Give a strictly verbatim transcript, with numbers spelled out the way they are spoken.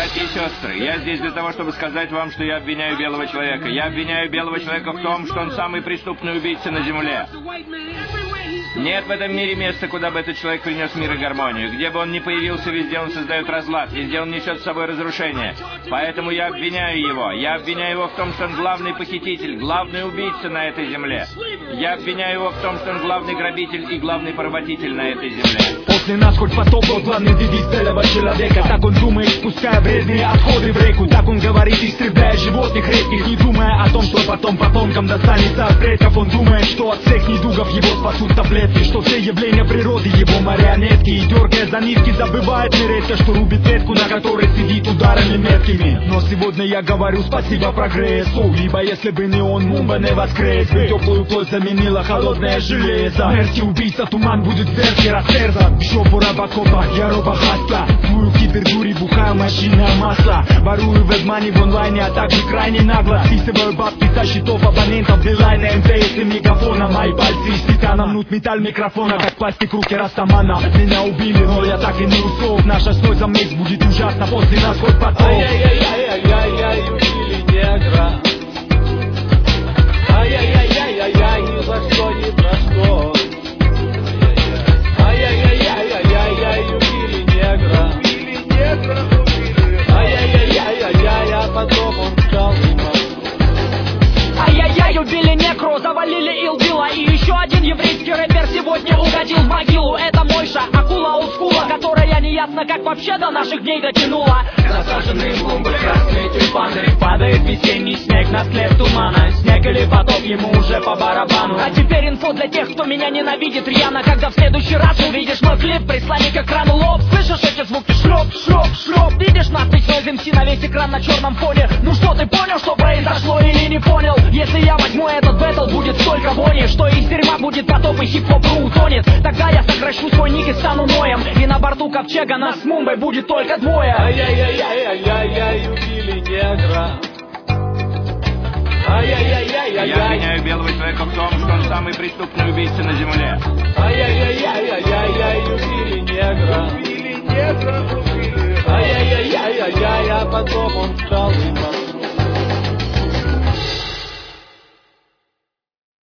Братья и сестры, я здесь для того, чтобы сказать вам, что я обвиняю белого человека. Я обвиняю белого человека в том, что он самый преступный убийца на земле. Нет в этом мире места, куда бы этот человек принес мир и гармонию. Где бы он ни появился, везде он создает разлад, везде он несет с собой разрушение. Поэтому я обвиняю его. Я обвиняю его в том, что он главный похититель, главный убийца на этой земле. Я обвиняю его в том, что он главный грабитель и главный поработитель на этой земле. После нас хоть потоп, вот главный девиз целого человека. Так он думает, спуская вредные отходы в реку. Так он говорит, истребляя животных редких, не думая о том, что потом потомкам достанется от предков. Он думает, что от всех недугов его спасут таблетки, что все явления природы его марионетки. И дергая за нитки, забывает нередко, что рубит ветку, на которой сидит ударами меткими. Но сегодня я говорю спасибо прогрессу, ибо если бы не он, Мумба не воскрес бы. Теплую плоть заменила холодное железо. Мерзкий убийца, туман будет зверски растерзан. В жопу рабокопа, я робохаста. Твою кибердури, бухаю мощиное масло. Ворую вебмани в онлайне, а также крайне нагло. Списываю бабки со счетов абонентов Билайна, МТС и мегафона. Мои пальцы из титана мнут металл микрофона, как пластик руки Растамана. Меня убили, но я так и не усох. Наша стой за микс будет ужасно, после нас хоть потом. Ай-яй-яй-яй-яй-яй, убили негра. Ай-яй-яй-яй-яй-яй, ни за что, ни про что. Ай-яй-яй-яй-яй-яй, убили негра. Убили негра, убили. Ай-яй-яй-яй-яй, а потом он стал и Ай-яй-яй, убили некру, завалили Илбила. И еще один еврейский рэпер сегодня угодил в могилу. Это Мойша, акула олдскула, которая неясно как вообще до наших дней дотянула. Засаженные клумбы, красные тюльпаны. Падает весенний снег на след тумана. Снег или потоп, ему уже по барабану. А теперь инфо для тех, кто меня ненавидит рьяно. Когда в следующий раз увидишь мой клип, прислони к экрану лоб. Слышишь эти звуки? Шлеп, шлеп, шлеп. Видишь надпись Noise эм си на весь экран на черном фоне? Ну что, ты понял, что произошло или не понял? Если я возьму этот бэтл, будет столько вони, что из дерьма будет потоп и хип-хоп утонет. Тогда я сокращу свой ник и стану Ноем. И на борту ковчега нас с Мумбой будет только двое. Ай-яй-яй-яй-яй-яй, убили негра. Ай-яй-яй-яй-яй-яй. Я обвиняю белого человека в том, что он самый преступный убийца на земле. Ай-яй-яй-яй-яй-яй, убили негра. Убили негра, убили. Ай-яй-яй-яй-яй, а потом он стал и